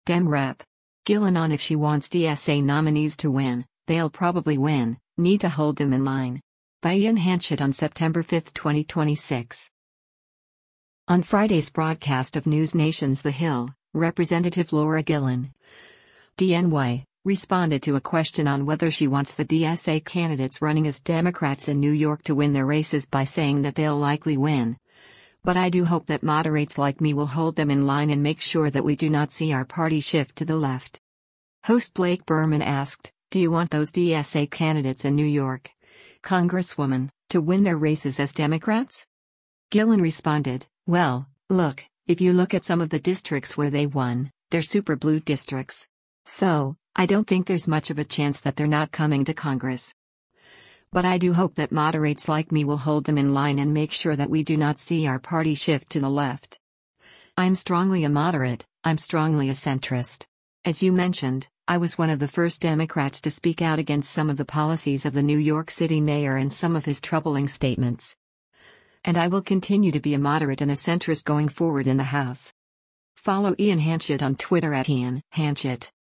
Dem Rep. Gillen on if she wants DSA nominees to win, they'll probably win, need to hold them in line. By Ian Hanchett on September 5, 2026. On Friday's broadcast of News Nation's The Hill, Representative Laura Gillen, DNY, responded to a question on whether she wants the DSA candidates running as Democrats in New York to win their races by saying that they'll likely win. But I do hope that moderates like me will hold them in line and make sure that we do not see our party shift to the left. Host Blake Berman asked, "Do you want those DSA candidates in New York, Congresswoman, to win their races as Democrats?" Gillen responded, "Well, look, if you look at some of the districts where they won, they're super blue districts. So, I don't think there's much of a chance that they're not coming to Congress. But I do hope that moderates like me will hold them in line and make sure that we do not see our party shift to the left. I'm strongly a moderate, I'm strongly a centrist. As you mentioned, I was one of the first Democrats to speak out against some of the policies of the New York City mayor and some of his troubling statements. And I will continue to be a moderate and a centrist going forward in the House." Follow Ian Hanchett on Twitter @IanHanchett.